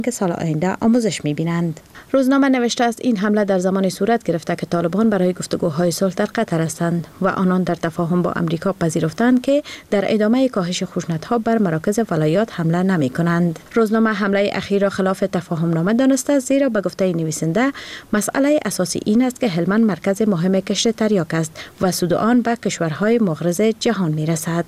که سال آینده آموزش می‌بینند. روزنامه نوشته است این حمله در زمانی صورت گرفته که طالبان برای گفتگوهای صلح در قطر هستند و آنان در تفاهم با امریکا پذیرفتند که در ادامه کاهش خشونت‌ها بر مراکز ولایات حمله نمی‌کنند. روزنامه حمله اخیر را خلاف تفاهم نامه دانسته است، زیرا به گفته نویسنده مسئله اساسی این است که هلمند مرکز مهم کشت تریاک است و سود آن به کشورهای مغرض جهان می‌رسد.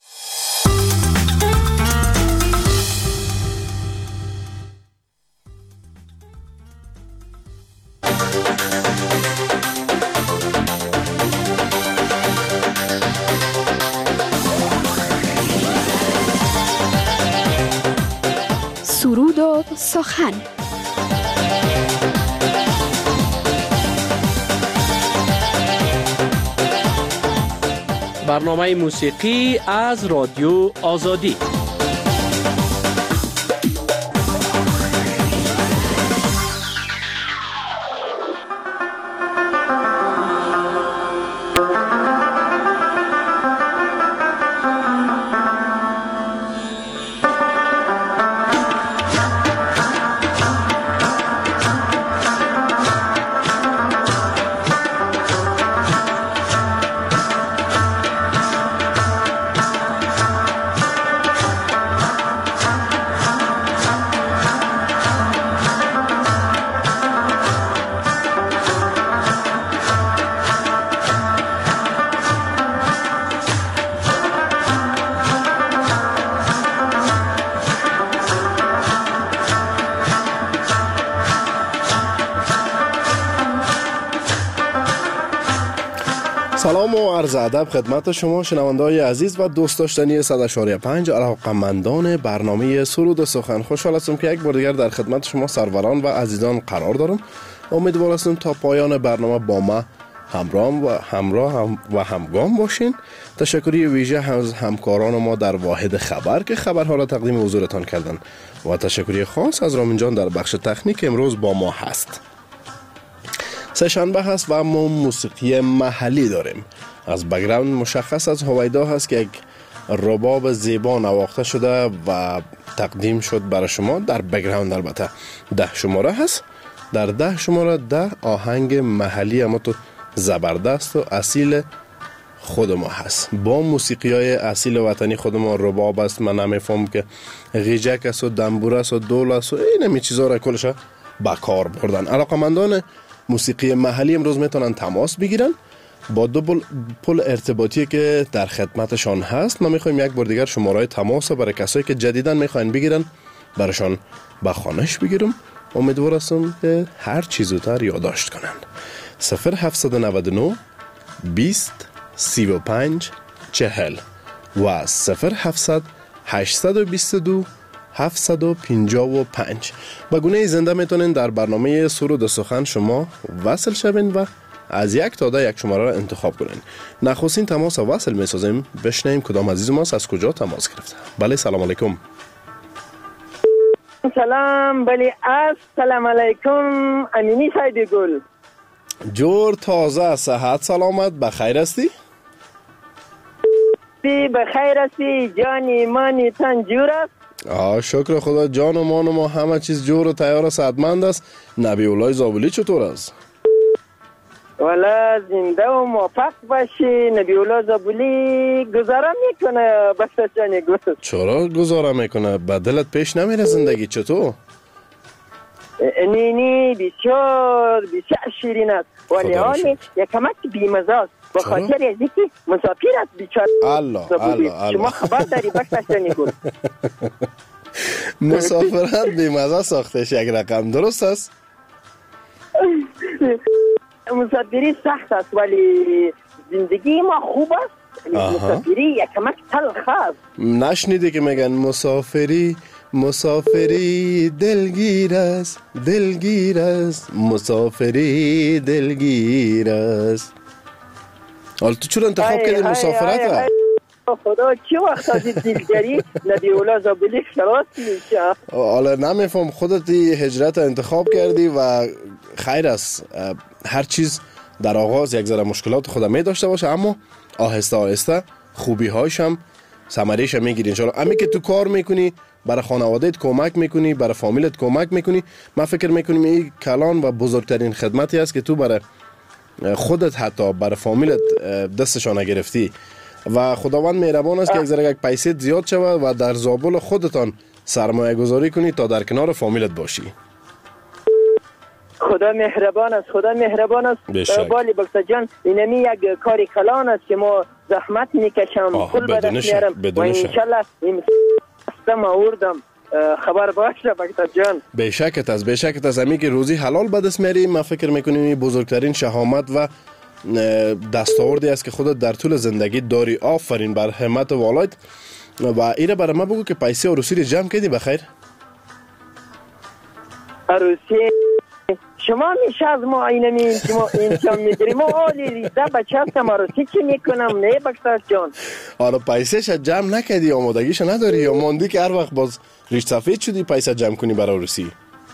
سرود و سخن. برنامه موسیقی از رادیو آزادی. سلام و عرض ادب خدمت شما شنونده‌های عزیز و دوست داشتنی 100.5 علاقه‌مندان برنامه سرود و سخن. خوشحال هستم که یک بار دیگر در خدمت شما سروران و عزیزان قرار دارم. امیدوار هستم تا پایان برنامه با ما همراه و همگام باشین. تشکری ویژه از همکاران ما در واحد خبر که خبرها را تقدیم حضورتان کردند و تشکری خاص از رامین جان در بخش تکنیک امروز با ما هست. سه‌شنبه هست و ما موسیقی محلی داریم. از بک‌گراند مشخص از هویدا هست که یک رباب زیبا نواخته شده و تقدیم شد برای شما. در بک‌گراند البته 10 شماره هست. در 10 شماره 10 آهنگ محلی اما تو زبردست و اصیل خود ما هست. با موسیقی های اصیل وطنی خود ما. رباب است، من نمیفهم که غیجک است و دنبور است و دول است و این چیزا را کلش با کار بردن. علاقمندان موسیقی محلی امروز میتونن تماس بگیرن با دو پل ارتباطی که در خدمتشان هست. ما میخوایم یک بار دیگر شماره تماس برای کسایی که جدیداً میخواین بگیرن براشان به خانش بگیرم. امیدوار هستم که هر چی زودتر یادداشت کنن. 0799 20 35 40 و 0700 822 755. با گونه زنده میتونین در برنامه سرود و سخن شما وصل شوین و از 1 تا 10 یک شماره را انتخاب کنین. نخستین تماس وصل میسازیم. بشنویم کدام عزیز ماست از کجا تماس گرفته. بله سلام علیکم. سلام. بله السلام علیکم. امینی سید گل. جور تازه صحت سلامت بخیر هستی؟ بخیر هستی جان ایمانی تن جور است؟ شکر خدا جان و مان و ما همه چیز جور و تیار و صحتمند است. نبی اولای زابلی چطور است؟ والا زنده و موفق باشی. نبی اولای زابلی گذاره میکنه بستانی گل. چرا گذاره میکنه؟ به دلت پیش نمیره زندگی چطور؟ نینی بسیار شیرین است ولی حالی یکمک بیمزه است به خاطر از اینکه مسافر است بیچاره. الله شما خبر داری بستانی گل. مسافرت بیمزه ساختش یک رقم درست است؟ مسافری سخت است ولی زندگی ما خوب است. مسافری یکمک تلخ است. نشنیدی که میگن مسافری دلگیر است مسافری دلگیر است. حالا تو چرا انتخاب کردی مسافرت؟ خدا چه وقت از دلگری نبی اولا زابلی خلاص میشه. حالا نمیفهم خودت هجرت انتخاب کردی و خیر است. هر چیز در آغاز یک ذره مشکلات خود می داشته باشه اما آهسته آهسته خوبی هاش هم ثمره‌اش میگیری ان شاء الله. امی که تو کار میکنی برای خانوادهت کمک میکنی، برای فامیلت کمک میکنی. من فکر میکنم این کلان و بزرگترین خدمتی است که تو برای خودت حتی برای فامیلت دستشان گرفتی و خداوند مهربان است که یک ذره یک پیسه زیاد شود و در زابل خودتان سرمایه گذاری کنی تا در کنار فامیلت باشی. خدا مهربان است، خدا مهربان است. بالی بکتا جان اینمی یک کاری کلان است که ما زحمت میکشم، پول به دست میارم و انشالله این ما آوردم خبر باشه بکتا جان. بیشکت از همی که روزی حلال به دست میاری. من فکر میکنم این بزرگترین شهامت و دستاوردی است که خودت در طول زندگی داری. آفرین بر همت والایت. و ایره برای ما بگو که پیسه عروسی رو جمع کردی بخیر؟ عروسی شما میشه از ما اینمی شما انجام میگیریم. ما آلی ریزه بچه هستم عروسی چی میکنم نه بکتاش جان؟ آره پیسه شد جمع نکردی، آمادگیش نداری یا ماندی که هر وقت باز ریش سفید شدی پیسه جمع کنی برای عروسی؟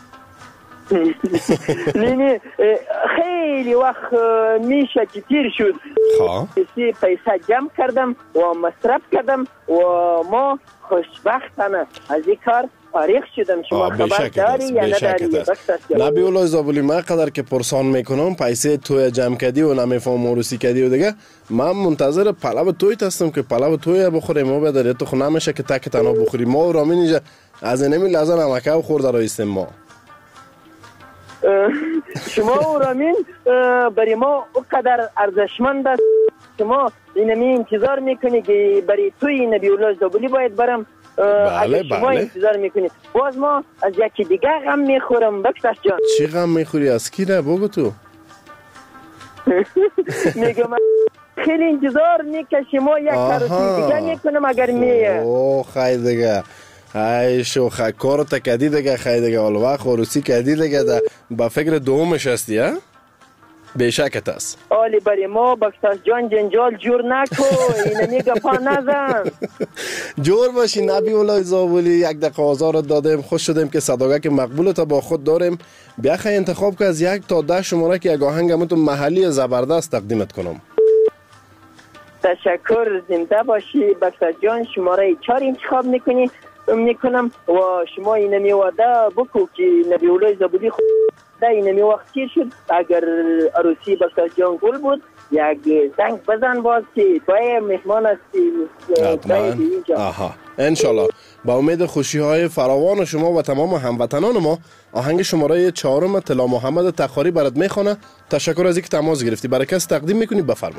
نه خیلی وقت میشه که تیر شد پیسه جمع کردم و مصرف کردم و ما خوشبختانه از این کار فارغ شدم. شما خبر داری یا نداری؟ نبی اولای زابولی من قدر که پرسان میکنم پیسه توی جمع کردی و نمیفهم عروسی کردی و دیگه من منتظر پلو تویت هستم که پلو توی بخوریم. ما بداری تو خو نمیشه که تک تنها بخوری. ما و رامین اینجا از اینمی لحظه نمکه و خورده رایستیم. ما شما و رامین برای ما اقدر ارزشمند است. شما اینمی انتظار میکنی که برای توی نبی الله زابولی باید برم. اگر شما انتظار میکنید باز ما از یکی دیگه غم میخورم. بکتاش جان چی غم میخوری؟ از کی نه بگو تو؟ میگم خیلی انتظار میکشی ما یک عروسی دیگه میکنم اگر میه. اوه خیلی دیگه ای شو کارو تا کدی دیگه خیلی دیگه حالا وقت عروسی کدی دیگه با فکر دومش هستی ها؟ بیشکت است. آلی برای ما بکتاش جان جنجال جور نکو اینمی گپا نزن. جور باشی نبی اولای زابولی. یک دقیقه آزارت دادیم، خوش شدیم که صداقت مقبولت با خود داریم. بیا خیلی انتخاب که از 1 تا 10 شماره که یک آهنگ همون محلی زبردست تقدیمت کنم. تشکر، زنده باشی بکتاش جان. شماره 4 انتخاب میکنم و شما اینمی وعده بکو که نبی اولای زابولی خود اینمی وقت چی شد اگر عروسی بکتاش جان گل بود یک زنگ بزن باز که توی مهمان هستی. آها انشالله. با امید خوشی های فراوان شما و تمام هموطنان ما آهنگ شماره 4 طلا محمد تخاری برات میخونه. تشکر از اینکه تماس گرفتی. برای کس تقدیم میکنی؟ بفرما.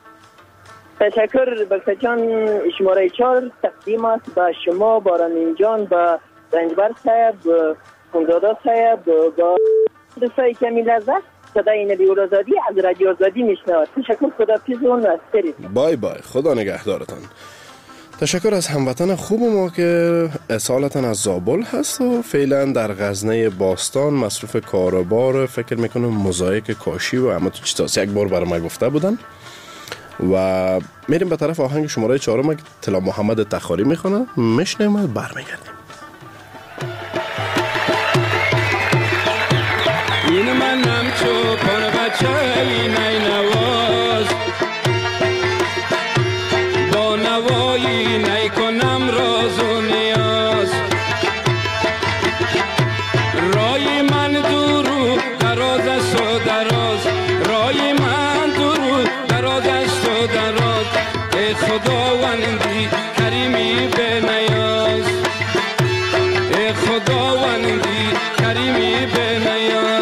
تشکر بکتاش جان. شماره 4 تقدیم است با شما، با رامین جان، با رنجبر صاحب، خونزاده صاحب، با دوستای کمی لذت. صدای نبی اولازادی از رادیو آزادی میشنواد. تشکر، خدا پیزون و استری. بای بای، خدا نگهدارتان. تشکر از هموطن خوب ما که اصالتاً از زابل هست و فعلا در غزنه باستان مصروف کاروبار فکر میکنم موزاییک کاشی و اما تو چیزاست یک بار برای ما گفته بودن. و میریم به طرف آهنگ شماره 4 که طلا محمد تخاری میخونه. میشنیم و برمیگردیم. این منم چوپان بچه نی نواز با نوایی نی کنم راز و نیاز. رای من درو دراز است و دراز، رای من درو دراز است و دراز. ای خداوندی کریمی به نیاز، ای خداوندی کریمی به نیاز.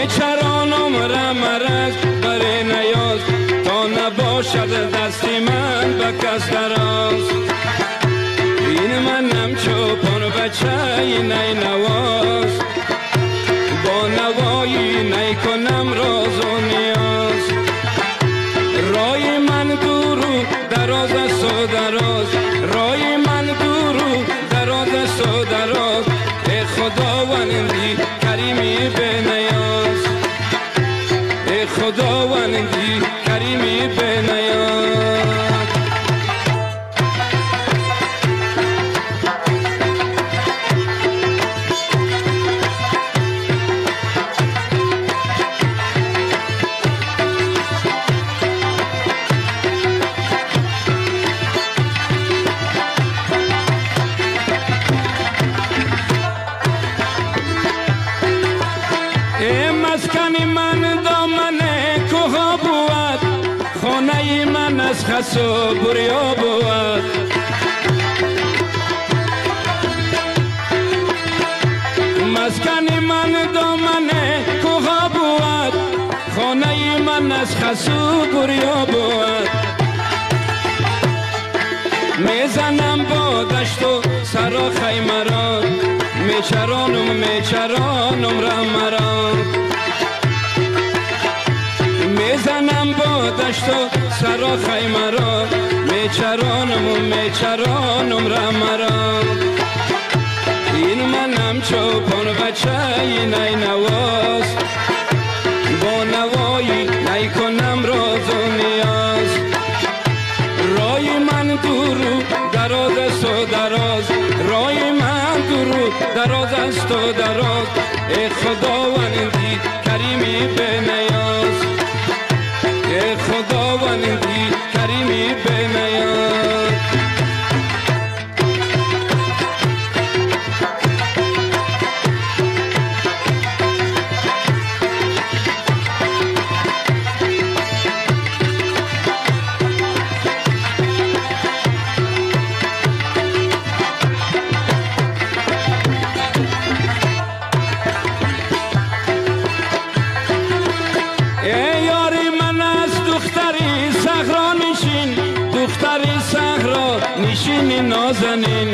میچرانم رمرز بر نیاز تا نباشد دستی من به کس دراز این منم چوپان بچه نی نواز با نوایی نی کنم راز و نیاز رای من دورو دراز است و دراز رای من دورو دراز است و دراز ای خداوندی کریمی به نیاز ای خداوندی کریمی به نیاز خس و بریا بود مسکن من دامن کوها بود خانه من از خس و بریا بود میزنم با دشت و سرا خیمه را میچرانم رمرا میزنم با دشت و سرا خیمه را میچرانم رمرا این منم چوپان بچه نی نواز با نوایی نی کنم راز و نیاز رای من دورو دراز است و دراز رای من دورو دراز است و دراز ای خداوندی کریمی به نیاز ای خداوندی کریمی به نیاز نازنین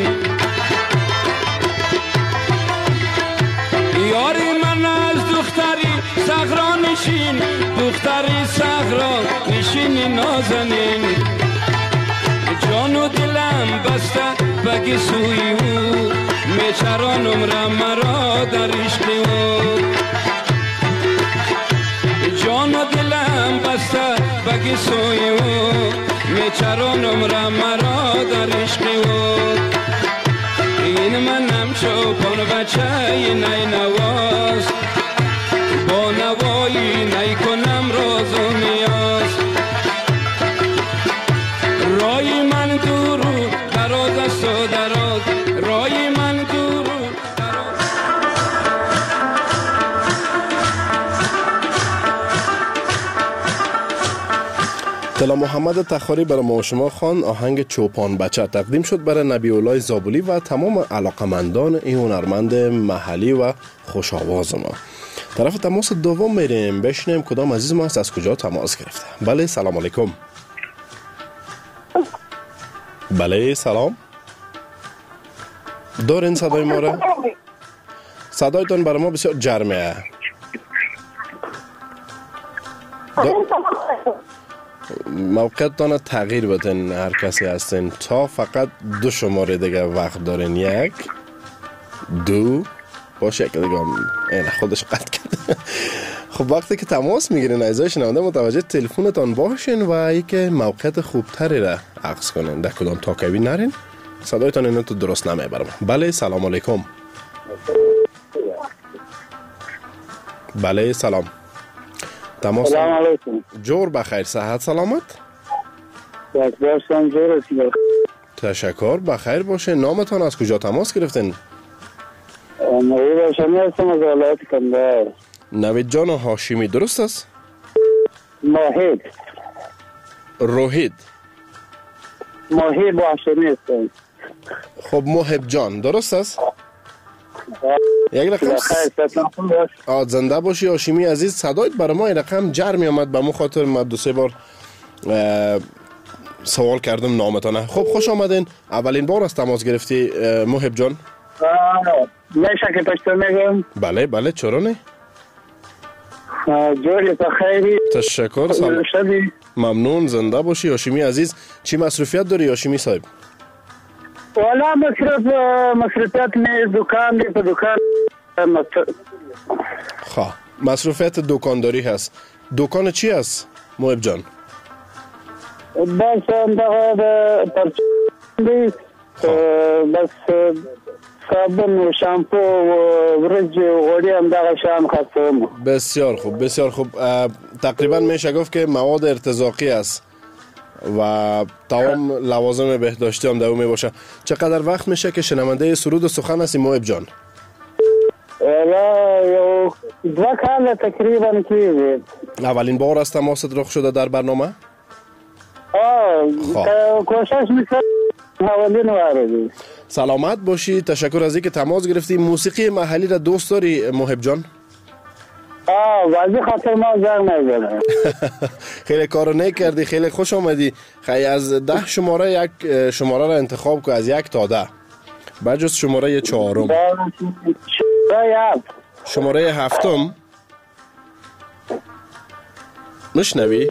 یاری من از دختری صحرا نشین دختری صحرا نشین نازنین جان و دلم بسته بگی سوی او میچرانم رمرا در عشق او جان و دلم بسته بگی سوی او میچرانم رمرا در عشق او این منم چوپان بچه نی نواز با نوایی نی کنم راز و نیاز رای من دورو دراز است و دراز رای من دورو طلا محمد تخاری برای ما شما خوان آهنگ چوپان بچه تقدیم شد برای نبی الله زابلی و تمام علاقمندان این هنرمند محلی و خوش آواز ما. طرف تماس دوم میریم بشنیم کدام عزیز ما است از کجا تماس گرفته. بله سلام علیکم. بله سلام. دارین صدای ما را؟ صدایتان برای ما بسیار جرمه. موقعتان تغییر بدین هر کسی هستین تا فقط 2 شماره دیگه وقت دارین 1 2 باشه که دیگه این خودش قطع کرد. خب وقتی که تماس میگیرین عزیزای شنونده متوجه تلفنتان باشین و یک موقعیت خوبتری را عکس کنین در کدام تاکوی نرین صدایتان اینو تو درست نمیبرم. بله سلام علیکم. بله سلام. تماس سلام علیکم. جور بخیر صحت سلامت. باشم جور هستید. تشکر بخیر باشه. نامتان از کجا تماس گرفتین؟ نوید هاشمی هستم از ولایت کندهار. نوید جان هاشمی درست است؟ ماهید روحید ماهید هاشمی هستم. خب محب جان درست است؟ یک رقم زنده باشی هاشمی عزیز. صدایت برای ما این رقم جر می آمد، به مو خاطر ما 2-3 بار سوال کردم نامتانه. خب خوش آمدین. اولین بار است تماس گرفتی محب جان؟ میشه که پشت میگم؟ بله چرا نه؟ جوری بخیری. تشکر. سلام. ممنون. زنده باشی هاشمی عزیز. چی مصروفیت داری هاشمی صاحب؟ والا مصروفیت می دکان دی، په دکان خواه مصروفیت دکانداری هست. دکان چی هست محب جان؟ بس اندغه پرچندی، بس صابون و شامپو و برج و غوری اندغه شام خواستم. بسیار خوب بسیار خوب. تقریبا میشه گفت که مواد ارتزاقی است و تمام لوازم بهداشتی هم در اون می باشه. چقدر وقت میشه که شنونده سرود و سخن هستی محب جان؟ یو 2 کال تقریبا کیږي. اولین بار است تماست رخ شده در برنامه؟ کوشش میکنم اولین وارد. سلامت باشی. تشکر از اینکه تماس گرفتی. موسیقی محلی را دوست داری محب جان؟ واسه خاطر ما زنگ نزنه. خیلی کارو نکردی. خیلی خوش آمدی. خیلی از 10 شماره یک شماره را انتخاب که از 1 تا 10 بجز شماره 4. شماره 7 مشنوی؟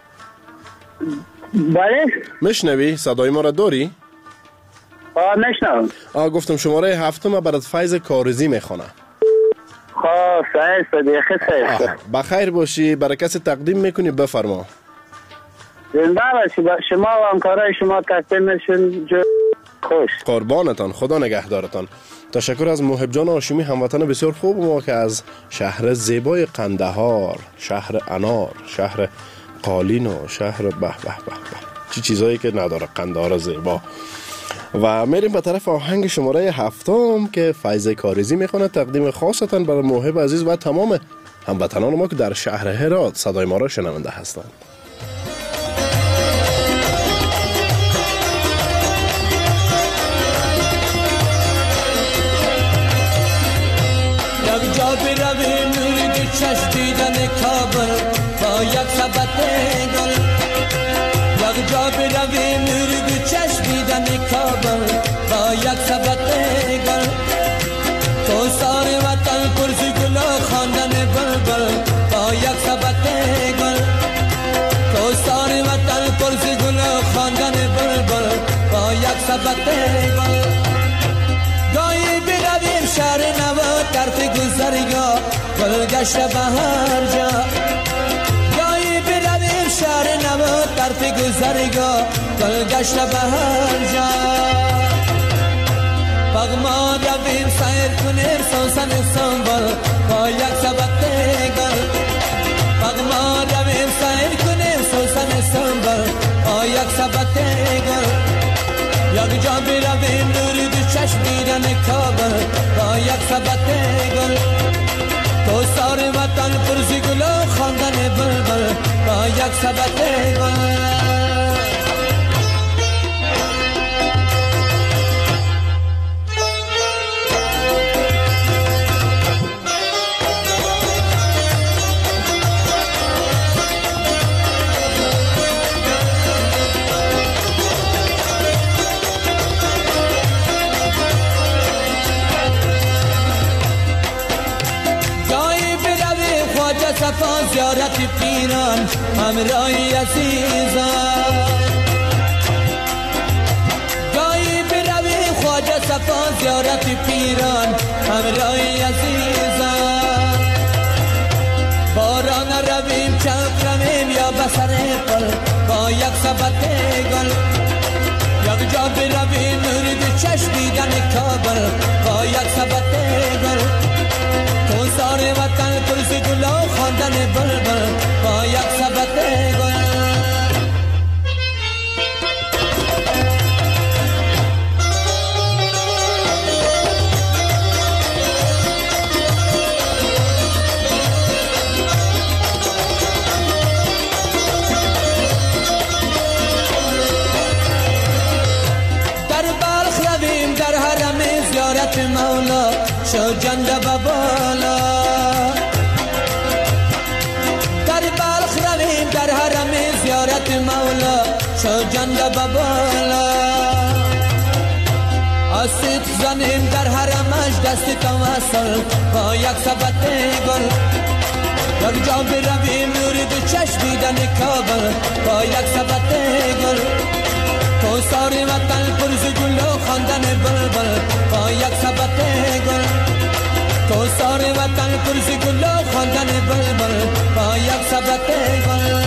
بله مشنوی؟ صدای ما را داری؟ مشنوم. گفتم شماره 7 برات فیض کارزی میخونه. صحیح صدیقه. بخیر باشی. برای کسی تقدیم میکنی؟ بفرما. زنده باشی. شما و همکارای شما تقدیم نشون خوش. قربانتان. خدا نگهدارتان. تشکر از محب جان هاشمی، هموطن بسیار خوب ما که از شهر زیبای قندهار، شهر انار، شهر قالین و شهر به چی چیزایی که نداره قندهار زیبا. و میریم به طرف آهنگ شماره 7 که فیض کارزی میخونه، تقدیم خاصتا برای محب عزیز و تمام هموطنان ما که در شهر هرات صدای ما را شنونده هستند. یک جا برویم نور چشم دیدن کابل با یک سبت گل. یک جا برویم نور چشم دیدن کابل با یک سبت گل. کوثر وطن پرزی گل خواندن بلبل با یک سبت گل. کوثر وطن پرزی گل خواندن بلبل با یک سبت گل. گاهی برویم شهر نو طرف گذرگاه گلگشت بهار جا. گاهی برویم شهر نو طرف گذرگاه گلگشت بهار جا. بغما رویم سیر کنیم سوسن سنبل با یک سبت گل. بغما رویم سیر کنیم سوسن سنبل با یک سبت گل. یک جا برویم نور دو چشم دیدن کابل با یک سبت گل. کوثر وطن پرزی گل خواندن بلبل با یک سبت گل. صفا زیارت پیران همراهی عزیزان. گاهی برویم خواجه صفا زیارت پیران همراهی عزیزان. باران رویم چند رویم یا بسر پل با یک سبت گل. یک جا برویم نور دو چشم دیدن کابل با یک سبت گل. کوثر وطن پرزی گل خواندن بلبل با یک سبت گل. در بلخ رویم در حرم زیارت مولا شوجنده ببالا در بلخ رویم در حرم زیارت مولا شوجنده ببالا آسیب زنیم در حرمش دست توسل با یک سبت گل یک جا برویم نور دو چشمیدن کابل با یک سبت گل تو ساری وطن پرز گل و خواندن بلبل با یک سبت گل تو ساری وطن پرز گل و خواندن بلبل با یک سبت گل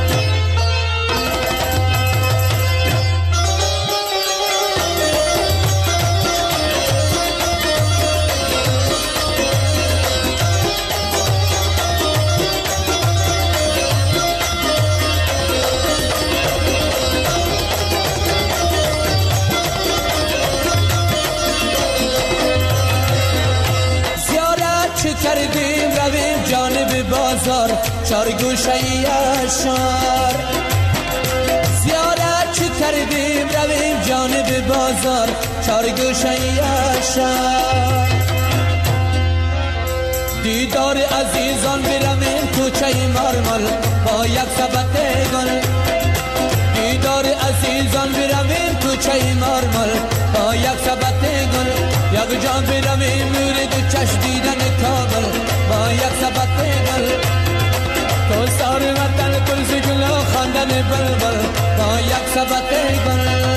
کردیم رویم جانب بازار چار گوشه اشار زیارت چه کردیم رویم جانب بازار چار گوشه اشار دیدار عزیزان برویم کوچه مارمل با یک سبت گل دیدار عزیزان برویم کوچه مارمل با یک سبت گل یک جان برویم نور دو چشم دیدن کابل با یک سبت گل تو سار وطن کلز گل و خواندن بلبل با یک سبت گل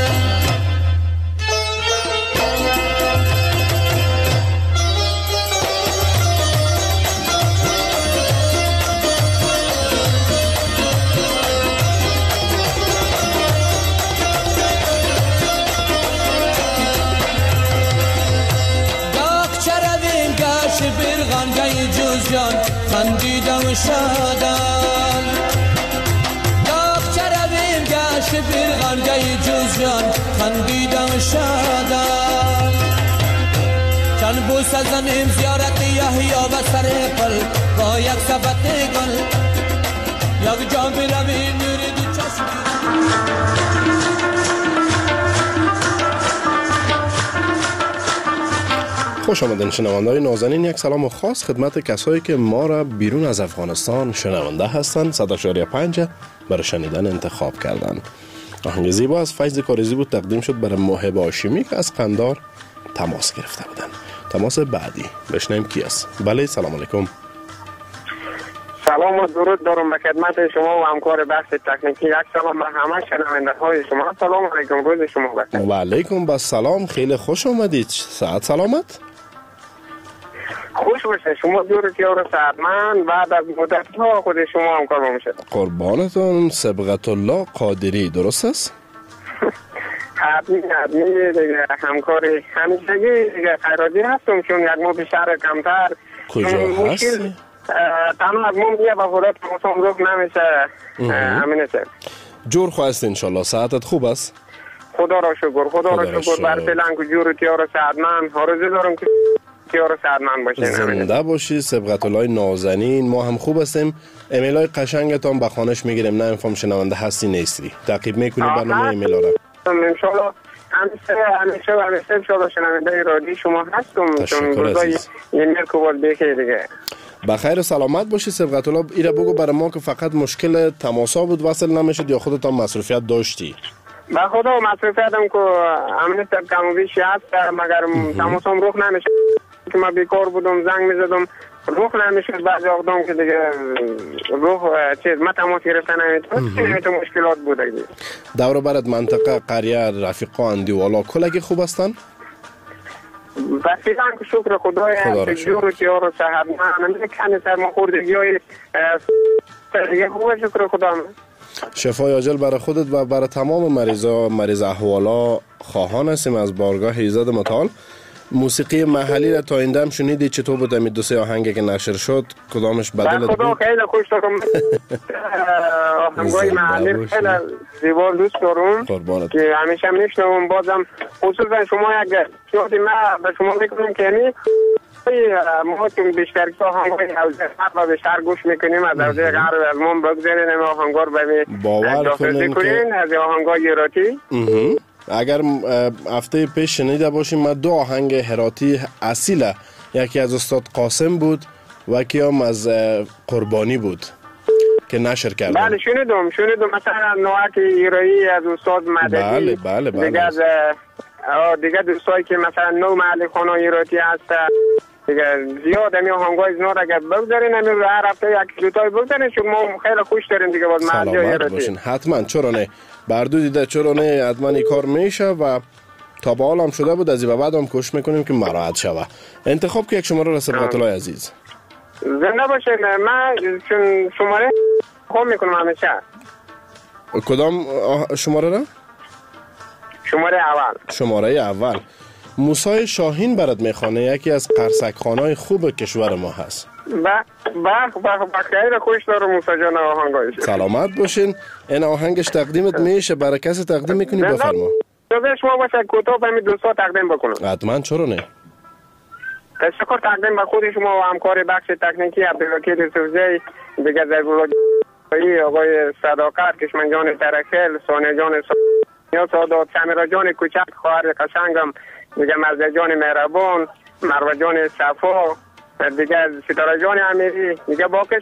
برغنگه جز جان خندیدم شادم داغ چرویم گشت برغنگه جز جان خندیدم شادم چند بوس زنیم زیارت یحیی و سر پل با یک سبت گل یک جان برویم نور دو چشم خوش آمدین شنونده‌های نازنین. یک سلام خاص خدمت کسایی که ما را بیرون از افغانستان شنونده هستند. 100.5 برای شنیدن انتخاب کردن. آهنگ زیبا از فیض کاریزی بود تقدیم شد برای محب هاشمی که از قندار تماس گرفته بودن. تماس بعدی بشنویم کی است. بله سلام علیکم. سلام و درود دارم به خدمت شما و همکار بخش تکنیکی. یک سلام به همه شنونده‌های شما. سلام علیکم، روز شما بخیر. و علیکم با سلام، خیلی خوش آمدید. ساعت سلامت. خوش باشه شما دور تیار سعدمند بعد از مدت ها خود شما همکار میشه. قربانتون. صبغت الله قادری درست است؟ حتمی دیگه همکاری همیشگی دیگه خیراتی هستم چون یک ماه بیشتر کمتر. کجا هستی؟ تنها از مون یه بخورت موسم روک نمیشه. همینه سر جور خواست انشالله. ساعتت خوب است؟ خدا را شکر بر فعلا که جور تیار سعدمند آرزو دارم که تیار سعدمند باشه. زنده باشی. صبغت الله نازنین. ما هم خوب هستیم. ایمیل های قشنگتان به خانش میگیریم. نه انفام شنونده هستی نیستی تعقیب میکنیم برنامه ایمیل ها را انشالله. همیشه انشالله شنونده رادیو شما هستم چون روزای ایمیل کوبال بخیر دیگه. بخیر و سلامت باشی صبغت الله. ایره بگو برای ما که فقط مشکل تماسا بود وصل نمیشد یا خودت هم مصروفیت داشتی؟ با خدا مصروفیتم که امنیت کم و بیشی هست مگر تماسام روخ نمیشد که ما بیکار بودم زنگ میزدم روخ نمیشد بعضی آقدام که دیگه روخ ما تماس گرفتن نمیتون مشکلات بوده دیگه. دور برد منطقه قریه رفیقا اندیوالا کلگی خوب هستن؟ رفیقان که شکر خدای جور و تیار و صحت من نمیده کنی سرما خوردگی های دیگه خوبه شکر خدا. شفای عاجل برای خودت و برای تمام مریض احوالا خواهان هستیم از بارگاه ایزد متعال. موسیقی محلی را تا این دم شنیدی؟ چطور بود امی دو سه آهنگ که نشر شد کدامش بدلت بود؟ خدا خیلی خوش دارم. آهنگای محلی خیلی زیبا دوست دارم که همیشه میشنوم. بازم خصوصا شما یک پیاتی ما به شما میکنم که یعنی ما چون بیشتر که آهنگای حوزه و بیشتر گوش میکنیم از حوزه غرب از ما بگذارین آهنگار داخل کنین از آهنگای هراتی. اگر هفته پیش شنیده باشیم ما دو آهنگ هراتی اصیل یکی از استاد قاسم بود و یکی هم از قربانی بود که نشر کردن. بله شنیدم مثلا نوعک ایرایی از استاد مددی. بله دیگه دوستایی که مثلا نو محلی خانه ایراتی هست دیگه زیاد همی آهنگای زناد اگر بگذارین همی رو هر هفته یک دوتای بگذارین چون ما خیلی خوش داریم دیگه باز محلی ایراتی. باشین حتما، چرا نه، بردو دیده چرا نه، حتما این کار میشه و تا به حال هم شده بود، از این بعد هم کوشش میکنیم که مراحت شوه. انتخاب که یک شماره را سبقت الله عزیز. زنده باشین. من چون شماره خوب میکنم همیشه. کدام شماره را؟ شماره اول. موسی شاهین برات میخوانه، یکی از قرصکخانه‌های خوب کشور ما هست. خیلی خوش دارم موسی جان آهنگایش. سلامت باشین. این آهنگش تقدیمت میشه، برای کسی تقدیم میکنی؟ بفرما. شما باشه کوتاه به دوستا تقدیم بکنم. حتما، چرا نه. تشکر تقدیم به خود شما و همکار بخش تکنیکی عبدالوکیل یوسفزی، دیگه زیبایی آقای صداقت، کشمن جان ترکل، سانه جان یا سادات، سمیرا جان کوچک خواهر قشنگم، دیگه مرزه جان مهربان، مروه جان صفا، دیگه ستاره جان امیری، دیگه باقی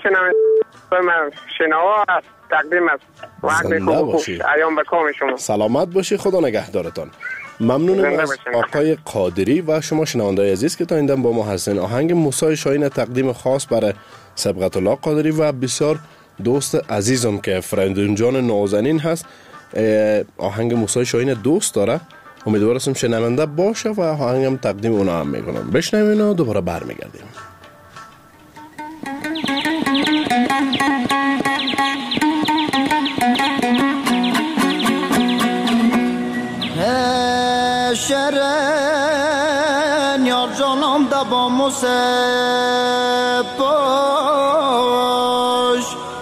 شنوا است، تقدیم است. وقت خوش ایام به کام شما. سلامت باشی، خدا نگهدارتان. ممنونم از آقای قادری و شما شنونده‌های عزیز که تا این دم با ما هستین. آهنگ موسی شاهین تقدیم خاص برای سبقت الله قادری و بسیار دوست عزیزم که فرندون جان نازنین هست. آهنگ موسی شاهین دوست داره، امیدوارم شنونده باشه و آهنگم تقدیم اونا هم میکنم. بشنوین و دوباره برمیگردیم. شرن یار جانم دبا موسی باش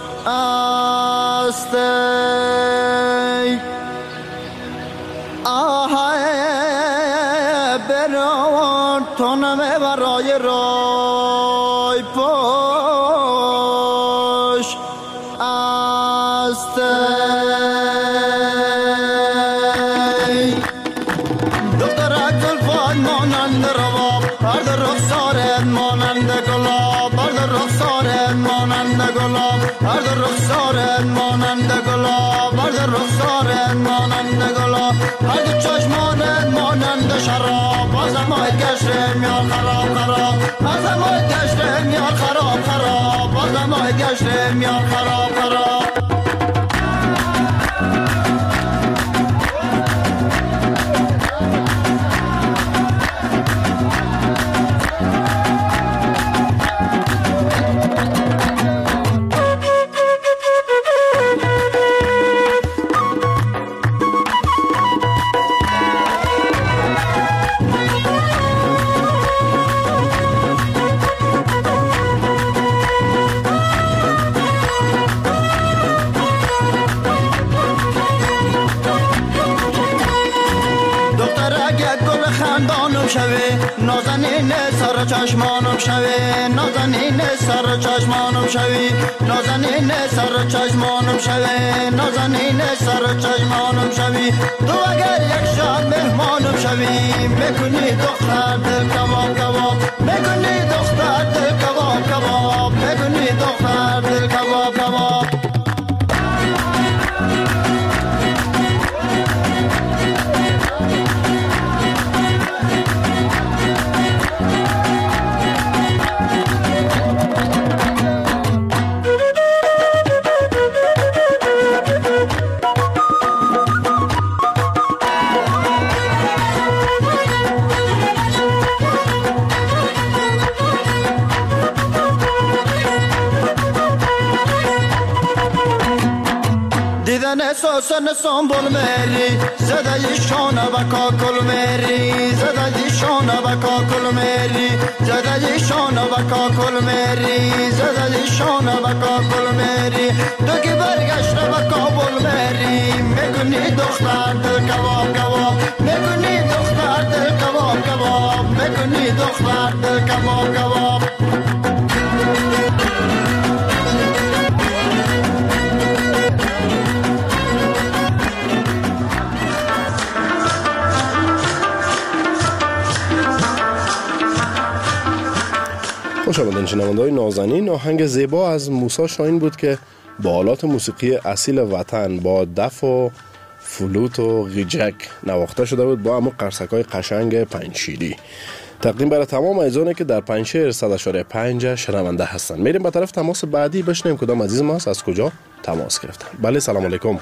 است برای رای پاش است دختر گلفان مانند رواب برد رخسارت مانند گلاب برد رخسارت مانند گلاب برد رخسارت مانند گلاب برد رخسارت مانند گلاب برد چشمانت مانند شراب بازمای گشتم یا خراب خراب بازمای گشتم یا خراب خراب بازمای گشتم یا خراب خراب نازنین سر چشمانم شوی نازنین سر چشمانم شوی نازنین سر چشمانم شوی نازنین سر چشمانم شوی تو اگر یک شب مهمانم شوی میکنی دختر دل کباب کباب میکنی دختر دل کباب کباب میکنی دختر دل کباب کباب سوسن سنبول میری زدای شانه و کاکل میری زدای شانه و کاکل میری زدای شانه و کاکل میری زدای شانه و کاکل میری تو که برگشت و کابل میری میکنی دختر دل کباب کباب میکنی دختر دل کباب کباب میکنی دختر دل کباب کباب خوش آمدین شنونده‌های نازنین. آهنگ زیبا از موسی شاهین بود که با آلات موسیقی اصیل وطن با دف و فلوت و غیجک نواخته شده بود با همون قرصک‌های قشنگ پنجشیری. تقدیم برای تمام عزیزانی که در پنجشیر 100.5 شنونده هستند. میریم به طرف تماس بعدی بشنویم کدام عزیز ما از کجا تماس گرفتن. بله سلام علیکم.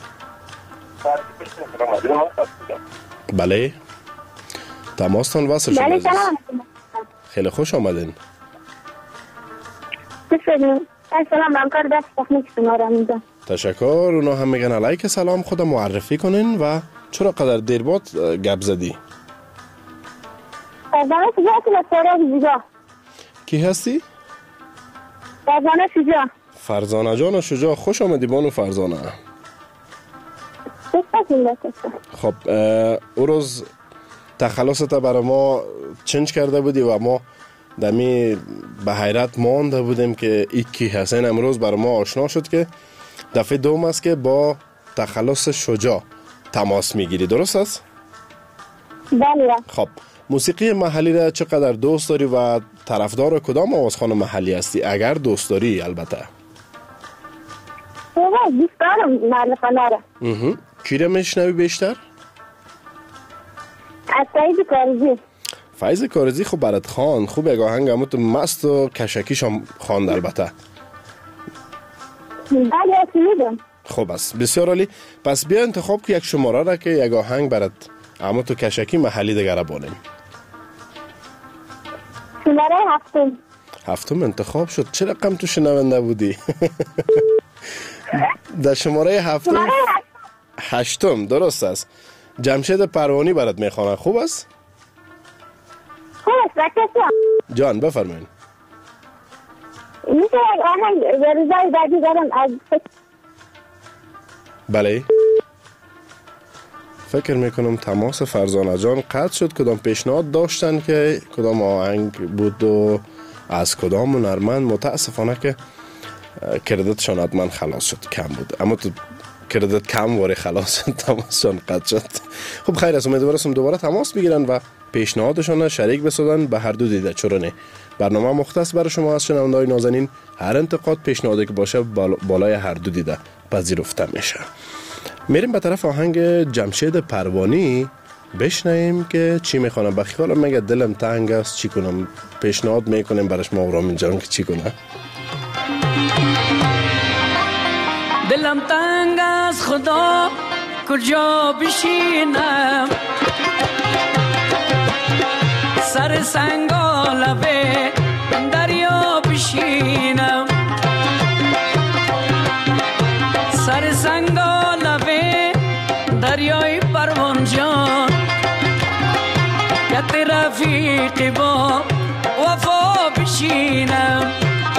بله تماستان وصل شد. بله سلام. خیلی خوش آمدین. سلام همکار دست تکنیک شما را میدم. تشکر. اونا هم میگن علیک سلام. خودم معرفی کنین و چرا قدر دیر بعد گپ زدی؟ فرزانه شجاع. کی هستی؟ فرزانه شجاع. فرزانه جان شجاع. خوش آمدی بانو فرزانه. خب او روز تخلصت برای ما چنج کرده بودی و ما دمی به حیرت مانده بودیم که ایکی حسین امروز برای ما آشنا شد که دفعه دوم است که با تخلص شجاع تماس میگیری. درست است؟ بله. خب موسیقی محلی را چقدر دوست داری و طرفدار کدام آوازخوان محلی هستی اگر دوست داری؟ البته دوست دارم معلفانه را. کی را میشنوی بیشتر؟ از فیض کارزی. فیض کارزی خب برات خان خوب یک آهنگ همون مست و کشکیش هم خواند البته. بله شنیدم. خب است بسیار عالی. پس بیا انتخاب که یک شماره را که یک آهنگ برات همون تو کشکی محلی دیگر را بانیم. شماره هفتم. هفتم انتخاب شد. چه رقم تو شنونده بودی؟ در شماره هفتم هشتم درست است. جمشید پروانی برات میخوانه. خوب است؟ خوب است. جان بفرمایید. میشه یک آهنگ روزای بعدی دارم از بله فکر میکنم تماس فرزانه جان قطع شد. کدام پیشنهاد داشتن که کدام آهنگ بود و از کدام هنرمند؟ متاسفانه که کردتشان حتما خلاص شد. کم بود اما تو کردت کم واره خلاص شد. تماسشان قطع شد. خب خیر است. امیدوارم دوباره تماس بگیرن و پیشنهادشان شریک بسازن به هر دو دیده. چرا نه؟ برنامه مختص برای شما از شنونده‌های نازنین. هر انتقاد پیشنهادی که باشه بالای هر دو دیده پذیرفته میشه. میریم به طرف آهنگ جمشید پروانی بشنویم که چی میخوانه. به خیالم میگه دلم تنگ است چی کنم. پیشنهاد میکنیم براش مهرام اینجا که چی کنه. دلم تنگ از خدا کجا بشینم، سر سنگا لبه دریا بشینم، سر سنگا لبه دریای پروان جان، یت رفیقی با وفا بشینم،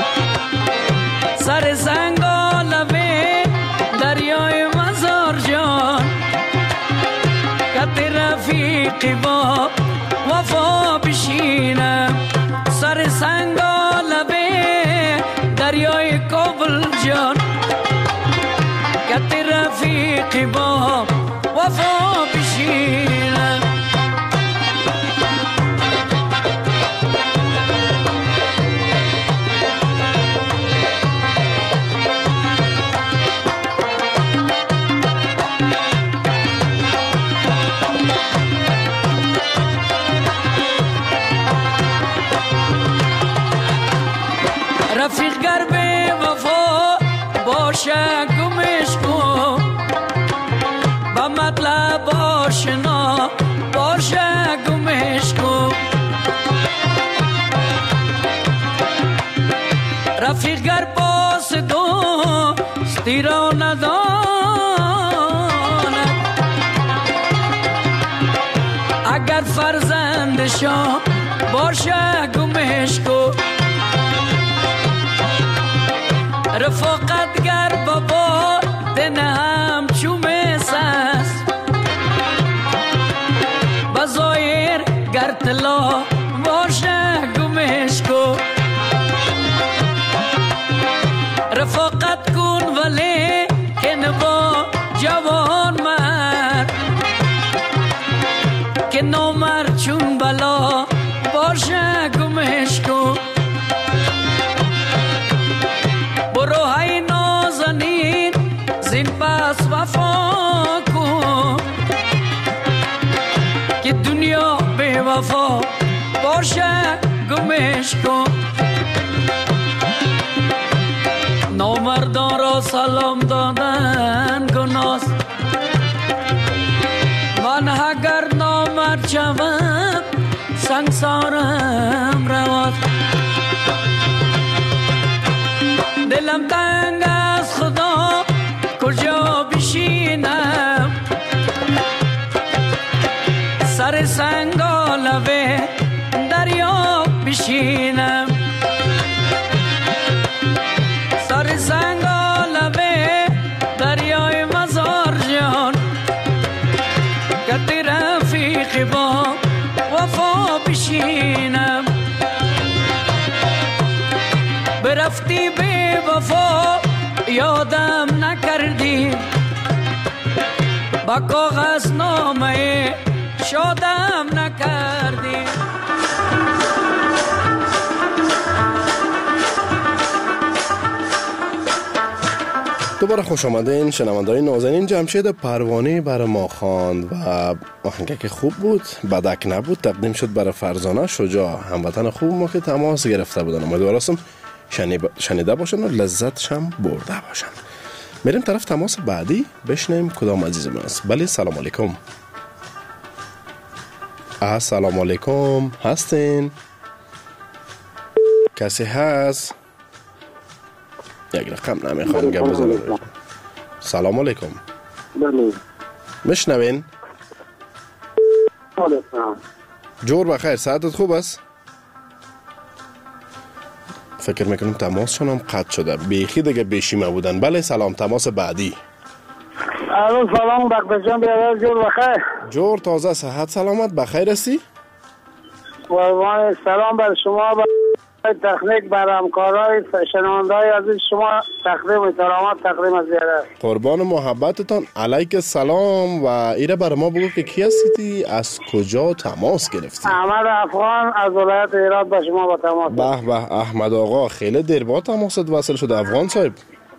سر سنگا لبه دریای مزار جان، یت رفیقی با وفا بشینم، سر سنگا لبه دریای کابل جان، یت رفیقی با وفا بشینم. رفیق گر به وفا باشه گمش کن، با مطلب آشنا باشه گمش کن، رفیق گر باس دوستی را نداند، اگر فرزندشان باشه گمش کن، رفاقت گر بابا دنم چومه سست، بزایر گر طلا باشه گمش کن، رفاقت کن ولی که با جوان مرد، که نامرد چون بلا باشه گمش کن، وفا کن که دنیا به وفا باشه گمش کن. نامردان را سلام دادن گناست، من اگر نامرد شوم سنگسارم رواست. دلم تنگ از خدا کجا بشینم، سر سنگا لبه دریا بشینم، سر سنگا لبه دریای مزار جان که رفیق با وفا بشینم. برفتی به وفا یادم نکردی، با کاغذ نامه شادم نکردی. دوباره خوش آمدین شنونده‌های نازنین. جمشید پروانی برای ما خواند و آهنگک خوب بود، بدک نبود. تقدیم شد برای فرزانه شجاع، هموطن خوب ما که تماس گرفته بودن. امیدوارم شنیده باشن و لذتش هم برده باشن. میریم طرف تماس بعدی بشنیم کدام عزیزم است. بله سلام علیکم. السلام علیکم، هستین؟ کسی هست؟ یک رقم نمیخوان گپ بزنم. سلام علیکم. بله. میشنوین؟ بله. جور بخیر، ساعتت خوب است؟ فکر میکنم تماسشون هم قطع شده، بیخی دیگه بیشیمه بودن. بله سلام، تماس بعدی. الو سلام بخت جان، بیادر جور بخیر. جور تازه، صحت سلامت، بخیر هستی؟ قربان سلام بر شما، بر تکنیک، بر همکارای شنونده‌های عزیز شما تقدیم احترامات تقدیم از بیادر. قربان محبتتان، علیک السلام. و ایره بر ما بگو که کی هستی، از کجا تماس گرفتی؟ احمد افغان از ولایت هرات با شما با تماس. به به احمد آقا، خیلی دیر با تماست وصل شد افغان صاحب.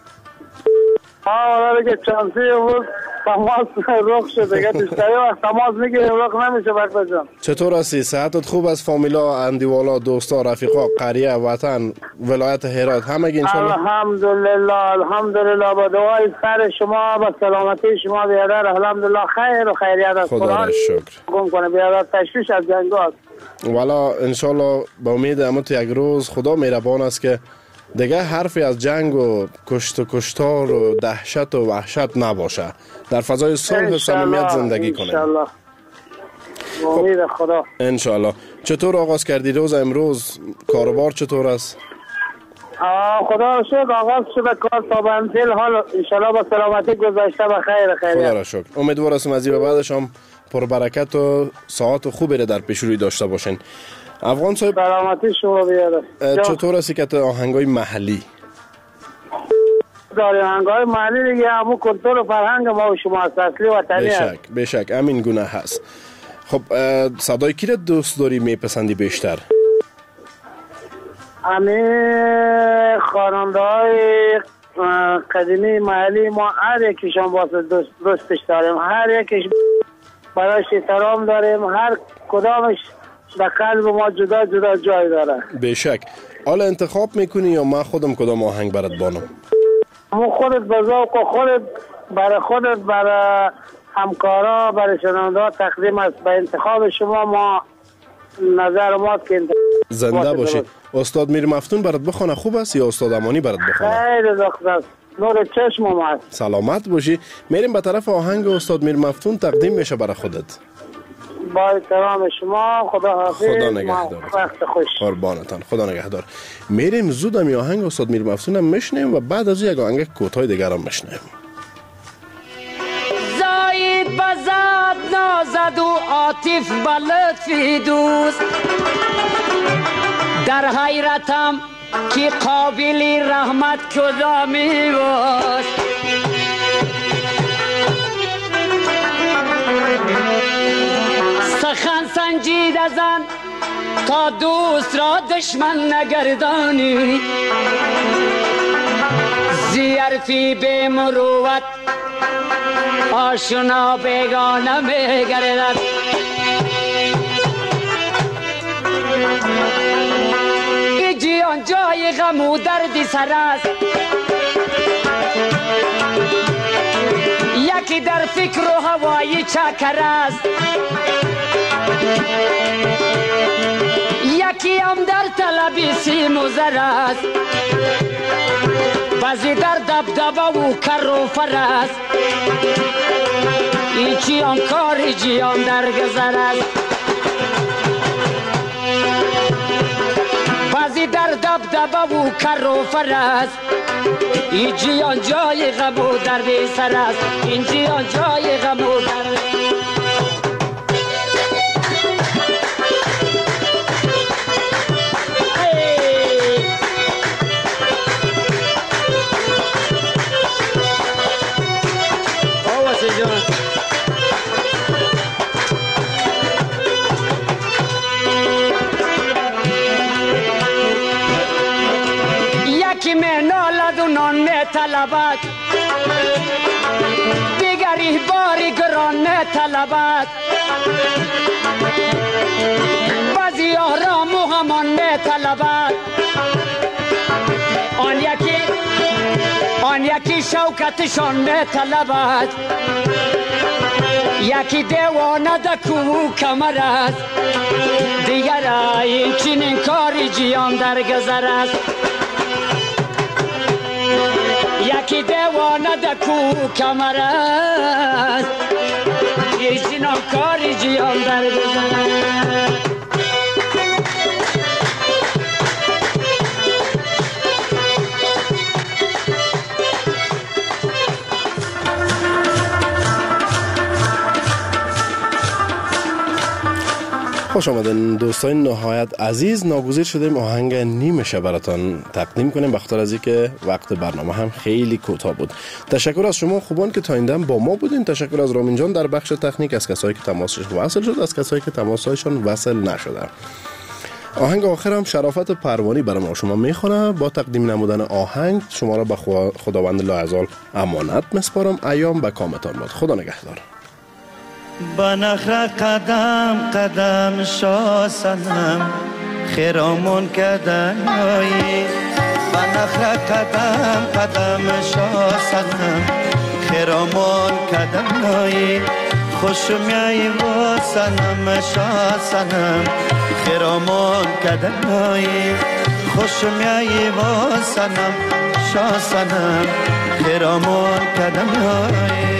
والا دیگه چانسی بود تماس رخ شد دیگه، بیشتری وقت تماس میگیریم رخ نمیشه بخت جان. چطور هستی؟ صحتت خوب است؟ فامیلا، اندیوالا، دوستا، رفیقا، قریه، وطن، ولایت هرات همگی انشالله؟ الحمدلله با دعای سر شما با سلامتی شما بیادر الحمدلله خیر و خیریت از خدا را شکر. گم کنه بیادر، تشویش از جنگات. والا انشالله با امید امت یک روز خدا مهربان است که دیگه حرفی از جنگ و کشت و کشتار و دهشت و وحشت نباشه، در فضای صلح و صمیمیت زندگی کنیم انشالله. امید خدا انشالله. چطور آغاز کردی روز امروز؟ کاروبار چطور است؟ خدا را شکر آغاز شده کار تا بنزل، حال انشالله با سلامتی گذاشته و خیر خیریت. خدا را شکر. امیدوار هستم از این به بعدش هم پربرکت و ساعت خوبی را در پیش روی داشته باشین. افغان صاحب سلامتی شما بیاد. چطور هستی که آهنگای محلی داری؟ آهنگای محلی دیگه همون کلتور و فرهنگ ما و شما اصلی وطنی هست. بشک همین گونه هست. خب صدای کی را دوست داری میپسندی بیشتر؟ همین خواننده های قدیمی محلی ما هر یکیشان واسه دوستش داریم، هر یکیش برایش احترام داریم، هر کدامش در قلب ما جدا جدا جای داره. بشک. حالا انتخاب میکنی یا من خودم کدام آهنگ برات بانم؟ خودت به ذوق و خودت برای همکارا برای شنونده تقدیم است. به انتخاب شما ما نظر ما که زنده باشی. استاد میر مفتون برات بخونه خوب است یا استاد امانی برات بخونه؟ خیلی زخت است، نور چشم ما است. سلامت باشی. میریم به طرف آهنگ استاد میر مفتون تقدیم میشه برای خودت. با احترام شما، خدا حافظ. خدا نگهدار. وقت خوش. قربانتان، خدا نگهدار. میریم زود می آهنگ استاد میر مفتون هم میشنیم و بعد از یک آهنگ کوتاه دیگر هم میشنیم. زاید بزد نازد و عاطف بلطفی دوست، در حیرتم که قابلی رحمت کدامی باست. سخن سنجید ازن تا دوست را دشمن نگردانی، زیرفی به مروت آشنا بیگانه میگردد ای جیان جای غم و درد سر است یکی در فکر و هوای چکر است یکی هم در طلب سیم و زر است بعضی در دبدبه و کر و فر است ای جیان کار جیان در گذر است بعضی در دبدبه و کر و فر است این جیان جای غم و درد سر است این جیان جای غم و درد یکی می نالد و نان می طلبد دیگری باری گران می طلبد بعضی آرام و همان می طلبد آن یکی شوکتشان می طلبد یکی دیوانه دکو کمر است دیگر این چنین کاری جیان در گذر است یکی دیوانه دکو کمر است این چنین کاری جیان در گذر است خوش آمدین دوستان نهایت عزیز. ناگزیر شدیم آهنگ نیمشه براتان تقدیم کنیم بخاطر از اینکه وقت برنامه هم خیلی کوتاه بود. تشکر از شما خوبان که تا این دم با ما بودین. تشکر از رامین جان در بخش تکنیک، از کسایی که تماسشون وصل شد، از کسایی که تماسشون وصل نشده. آهنگ آخر هم شرافت پروانی برای ما شما میخونه. با تقدیم نمودن آهنگ شما را به خداوند لاعزال امانت میسپارم. ایام به کامتان باد. خدا نگهدار. بنخر قدم قدم شاسنم خیرامون کدنایی بنخر قدم قدم شاسنم خیرامون کدنایی خوشمیای واسنم شاسنم خیرامون کدنایی خوشمیای واسنم شاسنم خیرامون کدنایی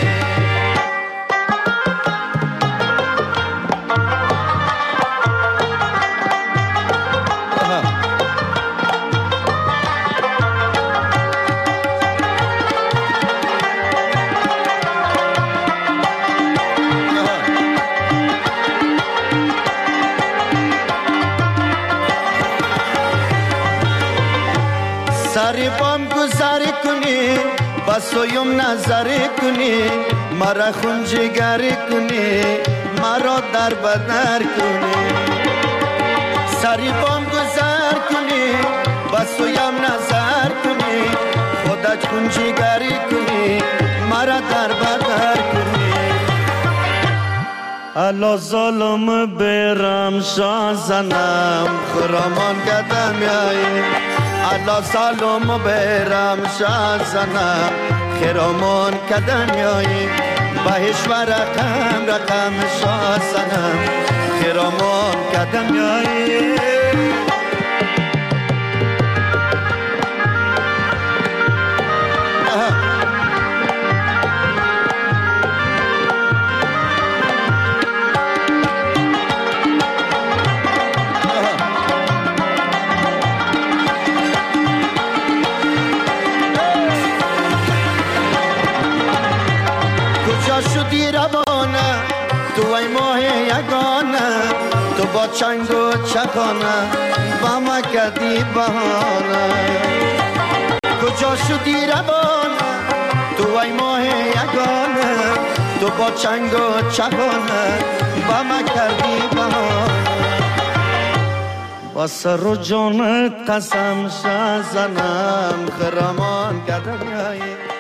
سری بام گذاری کنی بسویم نظری کنی مرا خونجگری کنی مرا در بدر کنی سری بام گذار کنی بسویم نظر کنی خودت خونجگری کنی مرا در بدر کنی الا ظالم برم شازنم خرامان قدم یایی الا ظالم برم شازنم خرامان قدم یایی بهش و رقم شازنم خرامان قدم یایی شدی روانه تو ای ماه یگانه تو با چنگ و چکانه با ما کردی بهانه کجا شدی روانه تو ای ماه یگانه تو با چنگ و چکانه با ما کردی بهانه و سر و جان قسم زنم خرمان که دریایی